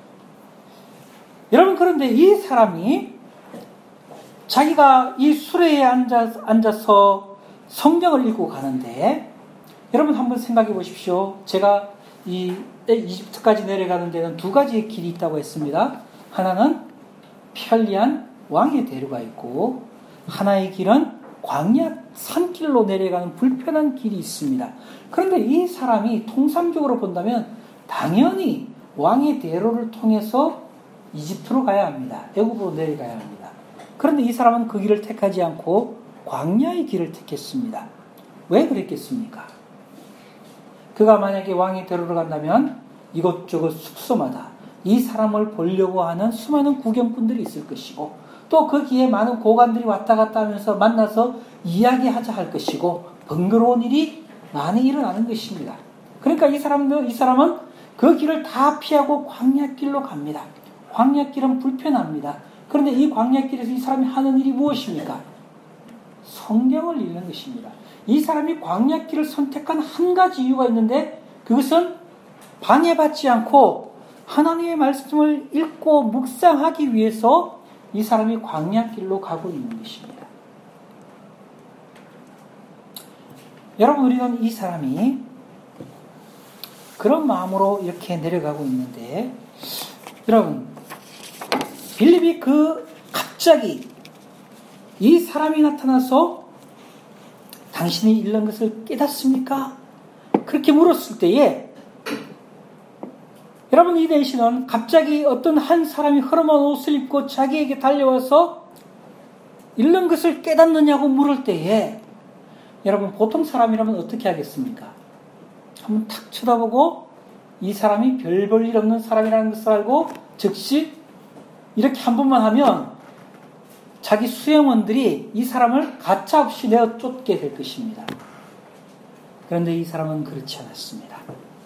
여러분 그런데 이 사람이 자기가 이 수레에 앉아, 앉아서 성경을 읽고 가는데 여러분 한번 생각해 보십시오. 제가 이 이집트까지 내려가는 데는 두 가지의 길이 있다고 했습니다. 하나는 편리한 왕의 대로가 있고, 하나의 길은 광야 산길로 내려가는 불편한 길이 있습니다. 그런데 이 사람이 통상적으로 본다면 당연히 왕의 대로를 통해서 이집트로 가야 합니다. 애굽으로 내려가야 합니다. 그런데 이 사람은 그 길을 택하지 않고 광야의 길을 택했습니다. 왜 그랬겠습니까? 그가 만약에 왕의 대로를 간다면 이것저것 숙소마다 이 사람을 보려고 하는 수많은 구경꾼들이 있을 것이고, 또 거기에 많은 고관들이 왔다 갔다 하면서 만나서 이야기하자 할 것이고, 번거로운 일이 많이 일어나는 것입니다. 그러니까 이 사람도, 이 사람은 그 길을 다 피하고 광야길로 갑니다. 광야길은 불편합니다. 그런데 이 광야길에서 이 사람이 하는 일이 무엇입니까? 성경을 읽는 것입니다. 이 사람이 광야길을 선택한 한 가지 이유가 있는데, 그것은 방해받지 않고 하나님의 말씀을 읽고 묵상하기 위해서 이 사람이 광야길로 가고 있는 것입니다. 여러분, 우리는 이 사람이 그런 마음으로 이렇게 내려가고 있는데, 여러분, 빌립이 그 갑자기 이 사람이 나타나서 당신이 읽는 것을 깨닫습니까? 그렇게 물었을 때에, 여러분, 이 대신은 갑자기 어떤 한 사람이 흐름한 옷을 입고 자기에게 달려와서 읽는 것을 깨닫느냐고 물을 때에, 여러분, 보통 사람이라면 어떻게 하겠습니까? 한번 탁 쳐다보고 이 사람이 별 볼 일 없는 사람이라는 것을 알고 즉시 이렇게 한 번만 하면 자기 수행원들이 이 사람을 가차없이 내어 쫓게 될 것입니다. 그런데 이 사람은 그렇지 않았습니다.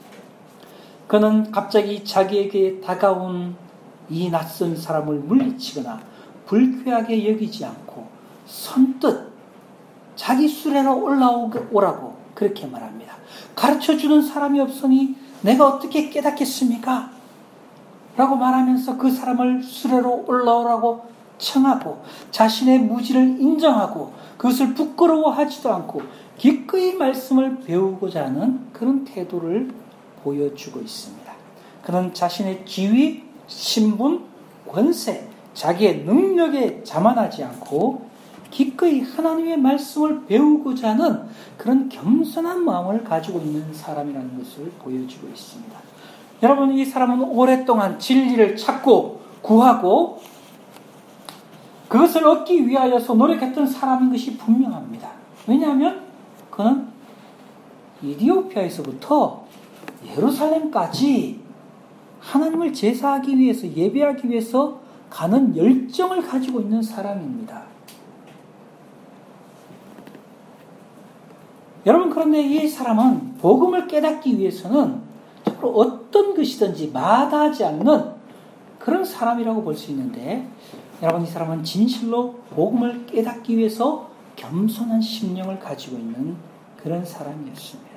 그는 갑자기 자기에게 다가온 이 낯선 사람을 물리치거나 불쾌하게 여기지 않고 선뜻 자기 수레로 올라오라고 그렇게 말합니다. 가르쳐주는 사람이 없으니 내가 어떻게 깨닫겠습니까? 라고 말하면서 그 사람을 수레로 올라오라고 청하고 자신의 무지를 인정하고 그것을 부끄러워하지도 않고 기꺼이 말씀을 배우고자 하는 그런 태도를 보여주고 있습니다. 그는 자신의 지위, 신분, 권세, 자기의 능력에 자만하지 않고 기꺼이 하나님의 말씀을 배우고자 하는 그런 겸손한 마음을 가지고 있는 사람이라는 것을 보여주고 있습니다. 여러분, 이 사람은 오랫동안 진리를 찾고 구하고 그것을 얻기 위하여서 노력했던 사람인 것이 분명합니다. 왜냐하면 그는 이디오피아에서부터 예루살렘까지 하나님을 제사하기 위해서, 예배하기 위해서 가는 열정을 가지고 있는 사람입니다. 여러분, 그런데 이 사람은 복음을 깨닫기 위해서는 어떤 것이든지 마다하지 않는 그런 사람이라고 볼 수 있는데, 여러분, 이 사람은 진실로 복음을 깨닫기 위해서 겸손한 심령을 가지고 있는 그런 사람이었습니다.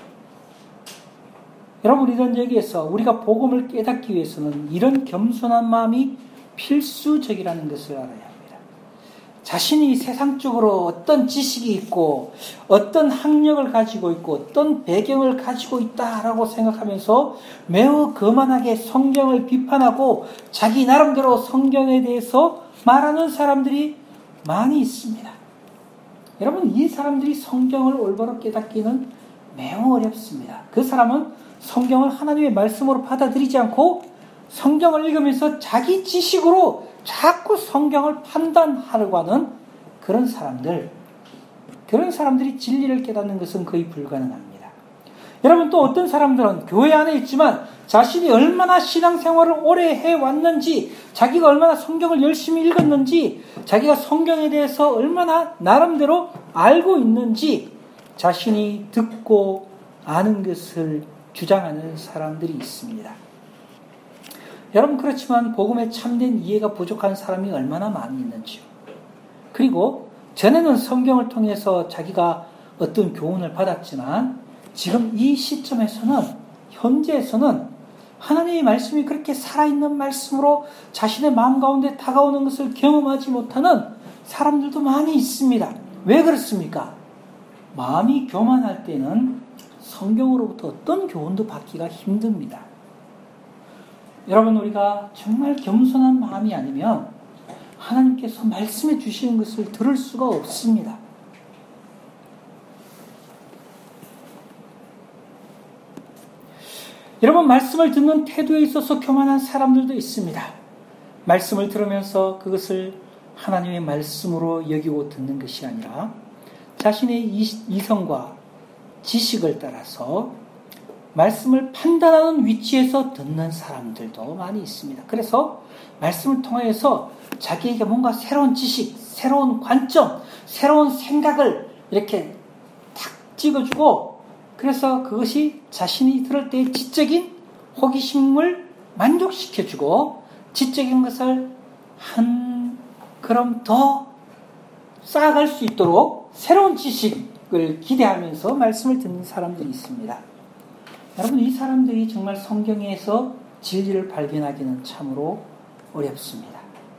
여러분, 이런 얘기에서 우리가 복음을 깨닫기 위해서는 이런 겸손한 마음이 필수적이라는 것을 알아야 합니다. 자신이 세상적으로 어떤 지식이 있고 어떤 학력을 가지고 있고 어떤 배경을 가지고 있다라고 생각하면서 매우 거만하게 성경을 비판하고 자기 나름대로 성경에 대해서 말하는 사람들이 많이 있습니다. 여러분, 이 사람들이 성경을 올바로 깨닫기는 매우 어렵습니다. 그 사람은 성경을 하나님의 말씀으로 받아들이지 않고 성경을 읽으면서 자기 지식으로 자꾸 성경을 판단하려고 하는 그런 사람들, 그런 사람들이 진리를 깨닫는 것은 거의 불가능합니다. 여러분, 또 어떤 사람들은 교회 안에 있지만 자신이 얼마나 신앙생활을 오래 해왔는지, 자기가 얼마나 성경을 열심히 읽었는지, 자기가 성경에 대해서 얼마나 나름대로 알고 있는지 자신이 듣고 아는 것을 주장하는 사람들이 있습니다. 여러분, 그렇지만 복음에 참된 이해가 부족한 사람이 얼마나 많이 있는지요. 그리고 전에는 성경을 통해서 자기가 어떤 교훈을 받았지만 지금 이 시점에서는, 현재에서는 하나님의 말씀이 그렇게 살아있는 말씀으로 자신의 마음 가운데 다가오는 것을 경험하지 못하는 사람들도 많이 있습니다. 왜 그렇습니까? 마음이 교만할 때는 성경으로부터 어떤 교훈도 받기가 힘듭니다. 여러분, 우리가 정말 겸손한 마음이 아니면 하나님께서 말씀해 주시는 것을 들을 수가 없습니다. 여러분, 말씀을 듣는 태도에 있어서 교만한 사람들도 있습니다. 말씀을 들으면서 그것을 하나님의 말씀으로 여기고 듣는 것이 아니라 자신의 이성과 지식을 따라서 말씀을 판단하는 위치에서 듣는 사람들도 많이 있습니다. 그래서 말씀을 통해서 자기에게 뭔가 새로운 지식, 새로운 관점, 새로운 생각을 이렇게 탁 찍어주고, 그래서 그것이 자신이 들을 때의 지적인 호기심을 만족시켜주고, 지적인 것을 한 걸음 더 쌓아갈 수 있도록 새로운 지식을 기대하면서 말씀을 듣는 사람들이 있습니다. 여러분, 이 사람들이 정말 성경에서 진리를 발견하기는 참으로 어렵습니다.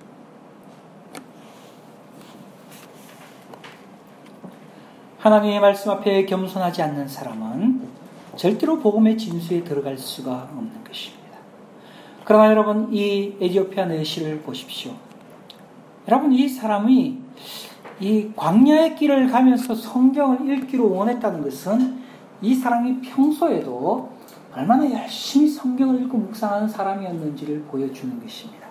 하나님의 말씀 앞에 겸손하지 않는 사람은 절대로 복음의 진수에 들어갈 수가 없는 것입니다. 그러나 여러분, 이 에티오피아 내시를 보십시오. 여러분, 이 사람이 이 광야의 길을 가면서 성경을 읽기로 원했다는 것은 이 사람이 평소에도 얼마나 열심히 성경을 읽고 묵상하는 사람이었는지를 보여주는 것입니다.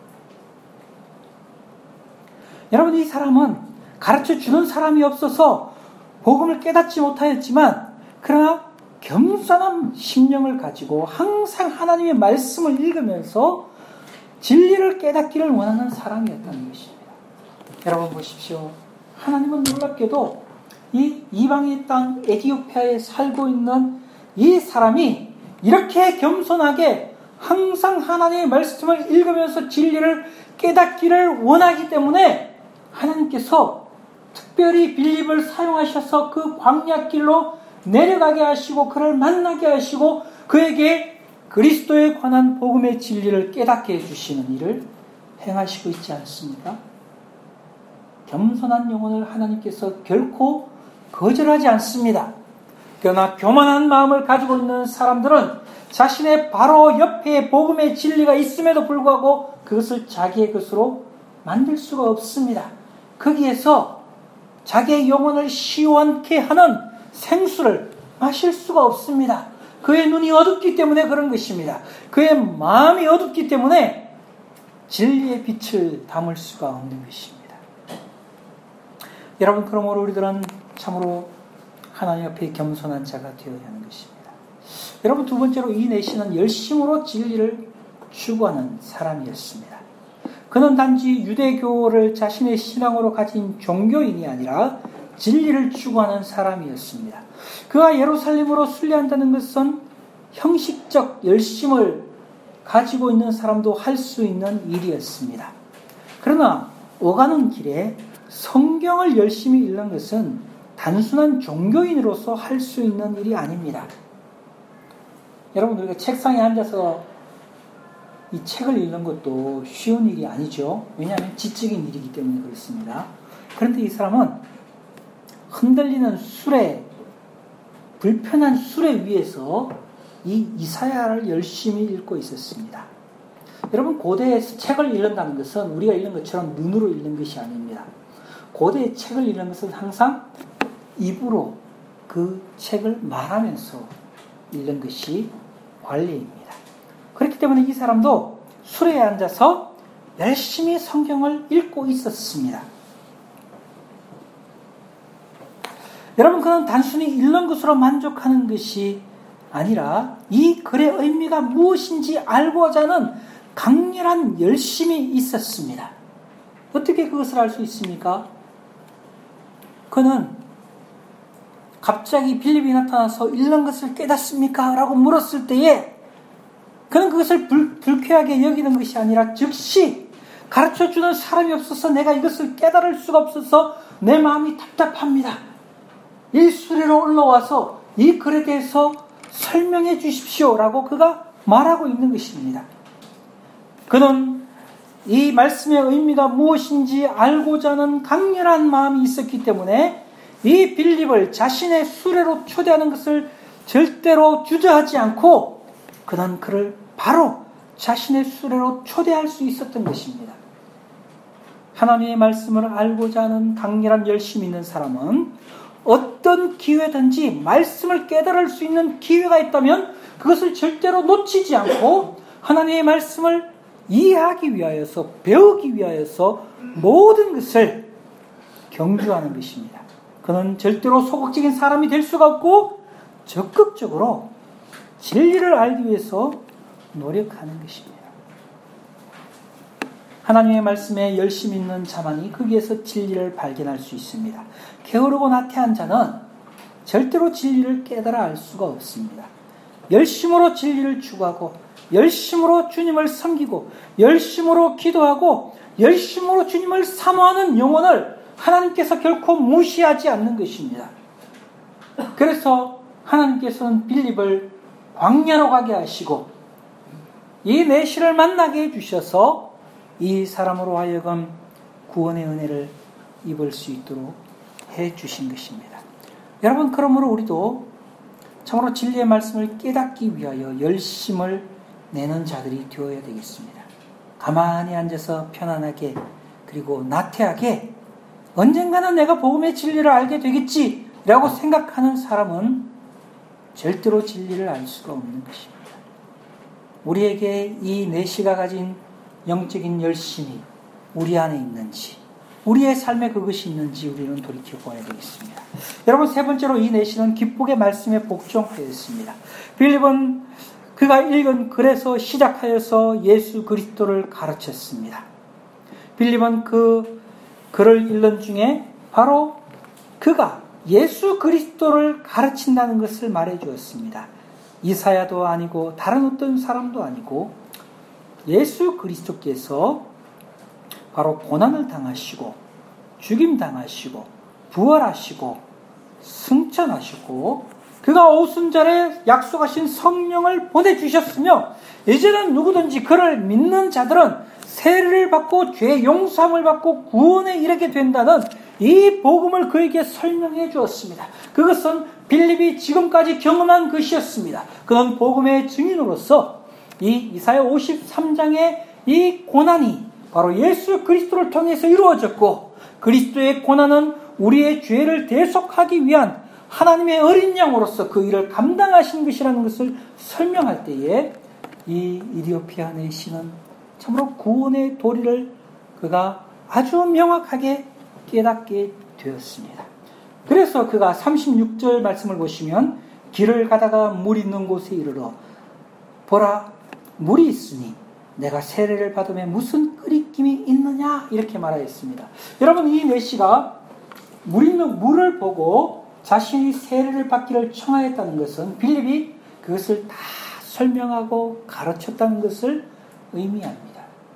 여러분, 이 사람은 가르쳐주는 사람이 없어서 복음을 깨닫지 못하였지만, 그러나 겸손한 심령을 가지고 항상 하나님의 말씀을 읽으면서 진리를 깨닫기를 원하는 사람이었다는 것입니다. 여러분 보십시오. 하나님은 놀랍게도 이 이방의 땅 에티오피아에 살고 있는 이 사람이 이렇게 겸손하게 항상 하나님의 말씀을 읽으면서 진리를 깨닫기를 원하기 때문에 하나님께서 특별히 빌립을 사용하셔서 그 광야길로 내려가게 하시고 그를 만나게 하시고 그에게 그리스도에 관한 복음의 진리를 깨닫게 해주시는 일을 행하시고 있지 않습니까? 겸손한 영혼을 하나님께서 결코 거절하지 않습니다. 그러나 교만한 마음을 가지고 있는 사람들은 자신의 바로 옆에 복음의 진리가 있음에도 불구하고 그것을 자기의 것으로 만들 수가 없습니다. 거기에서 자기의 영혼을 시원케 하는 생수를 마실 수가 없습니다. 그의 눈이 어둡기 때문에 그런 것입니다. 그의 마음이 어둡기 때문에 진리의 빛을 담을 수가 없는 것입니다. 여러분, 그러므로 우리들은 참으로 하나님 앞에 겸손한 자가 되어야 하는 것입니다. 여러분, 두 번째로 이 내시는 열심으로 진리를 추구하는 사람이었습니다. 그는 단지 유대교를 자신의 신앙으로 가진 종교인이 아니라 진리를 추구하는 사람이었습니다. 그가 예루살렘으로 순례한다는 것은 형식적 열심을 가지고 있는 사람도 할 수 있는 일이었습니다. 그러나 오가는 길에 성경을 열심히 읽는 것은 단순한 종교인으로서 할 수 있는 일이 아닙니다. 여러분, 우리가 책상에 앉아서 이 책을 읽는 것도 쉬운 일이 아니죠. 왜냐하면 지적인 일이기 때문에 그렇습니다. 그런데 이 사람은 흔들리는 수레, 불편한 수레 위에서 이 이사야를 열심히 읽고 있었습니다. 여러분, 고대에서 책을 읽는다는 것은 우리가 읽는 것처럼 눈으로 읽는 것이 아닙니다. 고대의 책을 읽는 것은 항상 입으로 그 책을 말하면서 읽는 것이 관례입니다. 그렇기 때문에 이 사람도 수레에 앉아서 열심히 성경을 읽고 있었습니다. 여러분, 그는 단순히 읽는 것으로 만족하는 것이 아니라 이 글의 의미가 무엇인지 알고자 하는 강렬한 열심이 있었습니다. 어떻게 그것을 알 수 있습니까? 그는 갑자기 빌립이 나타나서 읽는 것을 깨닫습니까? 라고 물었을 때에 그는 그것을 불, 불쾌하게 여기는 것이 아니라 즉시 가르쳐주는 사람이 없어서 내가 이것을 깨달을 수가 없어서 내 마음이 답답합니다. 이 수레로 올라와서 이 글에 대해서 설명해 주십시오 라고 그가 말하고 있는 것입니다. 그는 이 말씀의 의미가 무엇인지 알고자 하는 강렬한 마음이 있었기 때문에 이 빌립을 자신의 수레로 초대하는 것을 절대로 주저하지 않고 그는 그를 바로 자신의 수레로 초대할 수 있었던 것입니다. 하나님의 말씀을 알고자 하는 강렬한 열심이 있는 사람은 어떤 기회든지 말씀을 깨달을 수 있는 기회가 있다면 그것을 절대로 놓치지 않고 하나님의 말씀을 이해하기 위하여서, 배우기 위하여서 모든 것을 경주하는 것입니다. 그는 절대로 소극적인 사람이 될 수가 없고 적극적으로 진리를 알기 위해서 노력하는 것입니다. 하나님의 말씀에 열심 있는 자만이 거기에서 진리를 발견할 수 있습니다. 게으르고 나태한 자는 절대로 진리를 깨달아 알 수가 없습니다. 열심으로 진리를 추구하고 열심으로 주님을 섬기고 열심으로 기도하고 열심으로 주님을 사모하는 영혼을 하나님께서 결코 무시하지 않는 것입니다. 그래서 하나님께서는 빌립을 광야로 가게 하시고 이 내시를 만나게 해주셔서 이 사람으로 하여금 구원의 은혜를 입을 수 있도록 해주신 것입니다. 여러분, 그러므로 우리도 참으로 진리의 말씀을 깨닫기 위하여 열심을 내는 자들이 되어야 되겠습니다. 가만히 앉아서 편안하게 그리고 나태하게 언젠가는 내가 복음의 진리를 알게 되겠지라고 생각하는 사람은 절대로 진리를 알 수가 없는 것입니다. 우리에게 이 내시가 가진 영적인 열심이 우리 안에 있는지, 우리의 삶에 그것이 있는지 우리는 돌이켜보아야 되겠습니다. 여러분, 세 번째로 이 내시는 기쁘게 말씀에 복종하였습니다. 빌립은 그가 읽은 글에서 시작하여서 예수 그리스도를 가르쳤습니다. 빌립은 그 글을 읽는 중에 바로 그가 예수 그리스도를 가르친다는 것을 말해 주었습니다. 이사야도 아니고 다른 어떤 사람도 아니고 예수 그리스도께서 바로 고난을 당하시고 죽임 당하시고 부활하시고 승천하시고 그가 오순절에 약속하신 성령을 보내주셨으며 이제는 누구든지 그를 믿는 자들은 세례를 받고 죄 용서함을 받고 구원에 이르게 된다는 이 복음을 그에게 설명해 주었습니다. 그것은 빌립이 지금까지 경험한 것이었습니다. 그는 복음의 증인으로서 이 이사야 오십삼 장의 이 고난이 바로 예수 그리스도를 통해서 이루어졌고 그리스도의 고난은 우리의 죄를 대속하기 위한 하나님의 어린 양으로서 그 일을 감당하신 것이라는 것을 설명할 때에 이 이디오피아 내시는 참으로 구원의 도리를 그가 아주 명확하게 깨닫게 되었습니다. 그래서 그가 삼십육 절 말씀을 보시면 길을 가다가 물 있는 곳에 이르러 보라 물이 있으니 내가 세례를 받으며 무슨 끓이김이 있느냐 이렇게 말하였습니다. 여러분, 이 내시가 물 있는 물을 보고 자신이 세례를 받기를 청하였다는 것은 빌립이 그것을 다 설명하고 가르쳤다는 것을 의미합니다.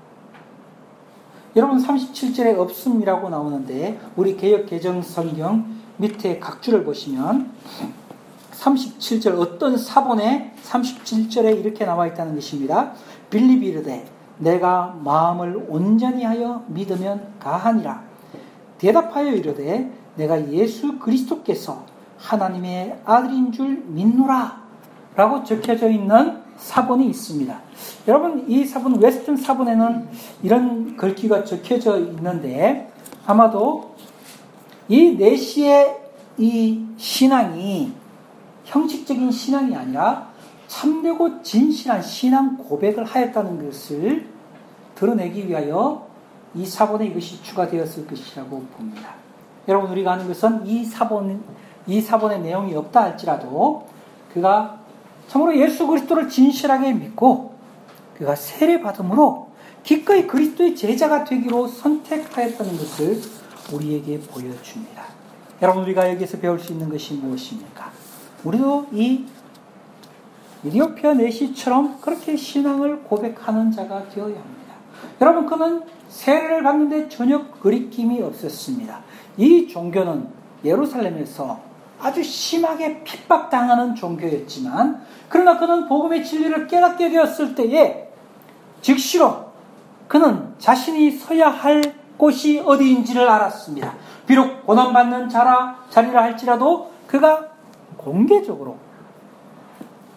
여러분, 삼십칠 절에 없음이라고 나오는데 우리 개역 개정 성경 밑에 각주를 보시면 삼십칠 절 어떤 사본에 삼십칠 절에 이렇게 나와 있다는 것입니다. 빌립이 이르되 내가 마음을 온전히 하여 믿으면 가하니라. 대답하여 이르되 내가 예수 그리스도께서 하나님의 아들인 줄 믿노라 라고 적혀져 있는 사본이 있습니다. 여러분, 이 사본, 웨스턴 사본에는 이런 글귀가 적혀져 있는데 아마도 이 내시의 이 신앙이 형식적인 신앙이 아니라 참되고 진실한 신앙 고백을 하였다는 것을 드러내기 위하여 이 사본에 이것이 추가되었을 것이라고 봅니다. 여러분, 우리가 아는 것은 이 사본, 이 사본의 내용이 없다 할지라도 그가 참으로 예수 그리스도를 진실하게 믿고 그가 세례 받음으로 기꺼이 그리스도의 제자가 되기로 선택하였다는 것을 우리에게 보여줍니다. 여러분, 우리가 여기서 배울 수 있는 것이 무엇입니까? 우리도 이 이디오피아 내시처럼 그렇게 신앙을 고백하는 자가 되어야 합니다. 여러분, 그는 세례를 받는데 전혀 거리낌이 없었습니다. 이 종교는 예루살렘에서 아주 심하게 핍박당하는 종교였지만 그러나 그는 복음의 진리를 깨닫게 되었을 때에 즉시로 그는 자신이 서야 할 곳이 어디인지를 알았습니다. 비록 고난받는 자라, 자리라 할지라도 그가 공개적으로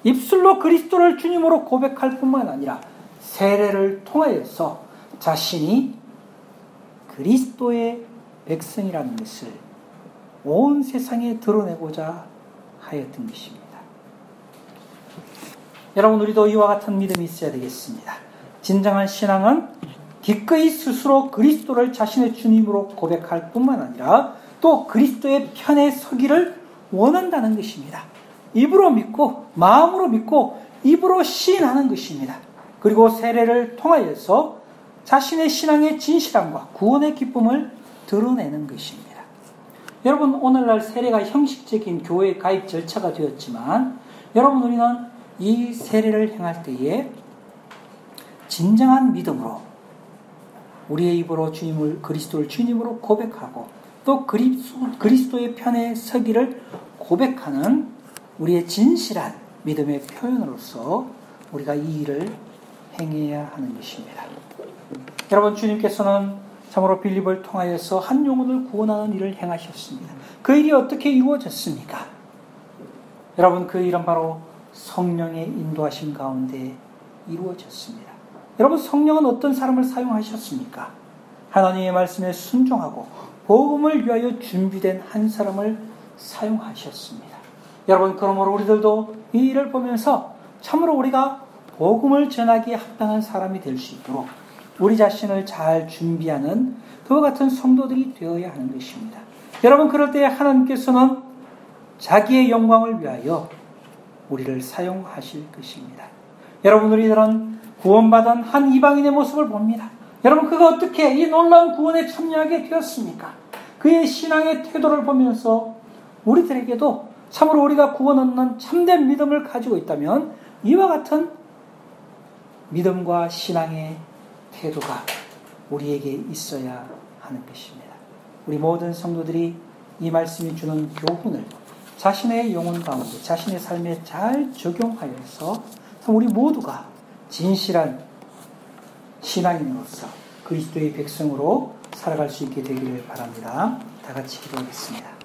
입술로 그리스도를 주님으로 고백할 뿐만 아니라 세례를 통하여서 자신이 그리스도의 백성이라는 것을 온 세상에 드러내고자 하였던 것입니다. 여러분, 우리도 이와 같은 믿음이 있어야 되겠습니다. 진정한 신앙은 기꺼이 스스로 그리스도를 자신의 주님으로 고백할 뿐만 아니라 또 그리스도의 편에 서기를 원한다는 것입니다. 입으로 믿고 마음으로 믿고 입으로 시인하는 것입니다. 그리고 세례를 통하여서 자신의 신앙의 진실함과 구원의 기쁨을 드러내는 것입니다. 여러분, 오늘날 세례가 형식적인 교회 가입 절차가 되었지만 여러분, 우리는 이 세례를 행할 때에 진정한 믿음으로 우리의 입으로 주님을 그리스도를 주님으로 고백하고 또 그리스도의 편에 서기를 고백하는 우리의 진실한 믿음의 표현으로서 우리가 이 일을 행해야 하는 것입니다. 여러분, 주님께서는 참으로 빌립을 통하여서 한 영혼을 구원하는 일을 행하셨습니다. 그 일이 어떻게 이루어졌습니까? 여러분, 그 일은 바로 성령의 인도하심 가운데 이루어졌습니다. 여러분, 성령은 어떤 사람을 사용하셨습니까? 하나님의 말씀에 순종하고 복음을 위하여 준비된 한 사람을 사용하셨습니다. 여러분, 그러므로 우리들도 이 일을 보면서 참으로 우리가 복음을 전하기에 합당한 사람이 될 수 있도록 우리 자신을 잘 준비하는 그와 같은 성도들이 되어야 하는 것입니다. 여러분, 그럴 때 하나님께서는 자기의 영광을 위하여 우리를 사용하실 것입니다. 여러분, 우리들은 구원받은 한 이방인의 모습을 봅니다. 여러분, 그가 어떻게 이 놀라운 구원에 참여하게 되었습니까? 그의 신앙의 태도를 보면서 우리들에게도 참으로 우리가 구원 얻는 참된 믿음을 가지고 있다면 이와 같은 믿음과 신앙의 태도가 우리에게 있어야 하는 것입니다. 우리 모든 성도들이 이 말씀이 주는 교훈을 자신의 영혼 가운데 자신의 삶에 잘 적용하여서 우리 모두가 진실한 신앙인으로서 그리스도의 백성으로 살아갈 수 있게 되기를 바랍니다. 다 같이 기도하겠습니다.